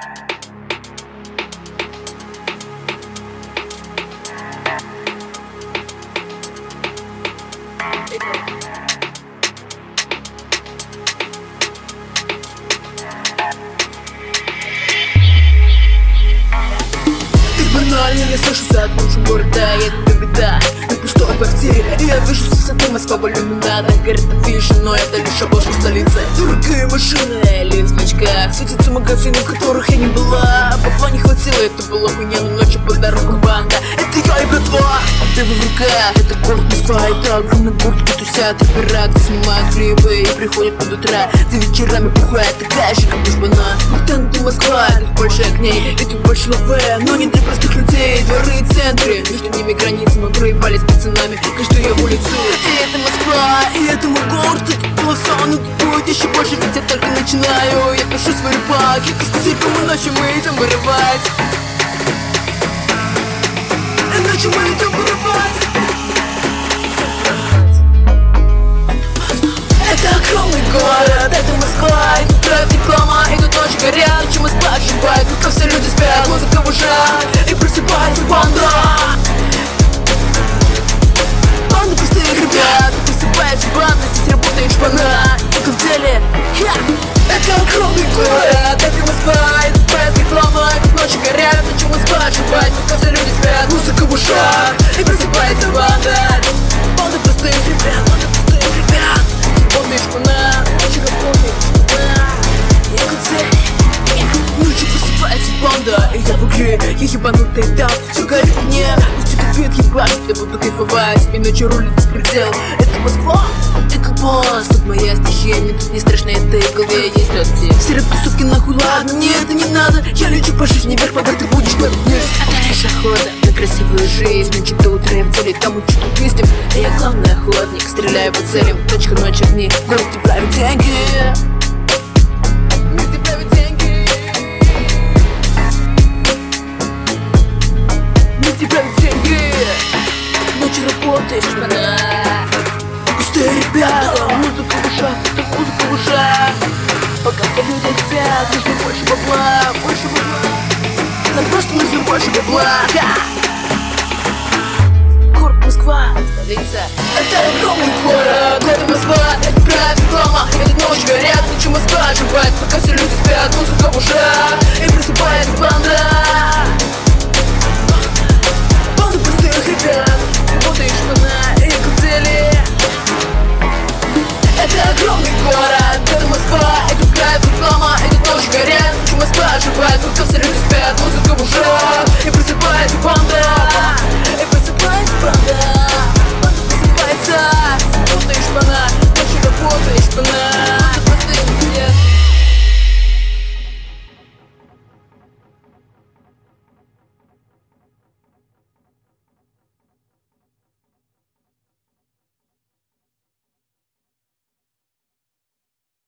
Я слышу за окном города, едет до беда на пустой квартире, и я вижу с высоты Москва иллюмината. Горит афиша, но это лишь обложка столицы. Дорогие машины, лица в очках, светятся магазины, в которых я не была. Бабла не хватило, это была хуйня, но ночью по дорогам банда. Это я и братва, ты в руках, это город Москва. Это огромный город, где тусят рэпера, где снимают клипы и приходят под утра, где вечерами бухает такая же, как Бушбана. Там Москва, тут больше огней, и тут больше лавы, но не для простых людей. Дворы и центры, между ними границы, мы проебались с пацанами каждую улицу. И это Москва, и это мой город, тут было все, но тут будет еще больше, ведь я только начинаю. Я пишу свой рыбак, я сказать, кому ночью мы идем вырывать. Ночью мы идем вырывать. Это огромный город, это Москва, и тут трафик, реклама, и тут ночи горят. Ночью Москва оживает, пока все люди спят, музыка в ушах, и просыпается банда. Банда простых ребят, и просыпается банда, здесь работает шпана. Это в деле, это огромный город, это Москва, и тут трафик, реклама, и тут ночи горят. Ночью Москва оживает, пока все люди спят, музыка в ушах, и просыпается банда. Банда простых ребят, банда простых ребят. Свободная шпана, ночью работает шпана. Я в деле, ночью просыпается банда, и я в игре, я ебанутый там. Все горит в мне, пусть это бит ебать, я буду кайфовать, иначе рулит беспредел. Это Москва, это босс, тут моя стихия, тут не страшно, это и в голове есть отцы. Все рэп-тусовки нахуй, ладно, мне это не надо. Я лечу по жизни вверх, пока ты будешь на вниз. Это лишь охота на красивую жизнь, ночью до утра я в деле, там учу тут пиздим. А я главный охотник, стреляю по целям, точка ночь огни, город тебе правит деньги. Ночью работаешь, шпана. Пустые ребята, музыка в ушах, это музыка в ушах. Пока все люди хотят, нужно больше бабла, больше бабла. Нам просто нужно больше бабла. Город Москва, столица. Это огромный город, это Москва, это правда реклама. Это ночь горят, ночью Москва оживает, пока все люди спят, музыка в ушах.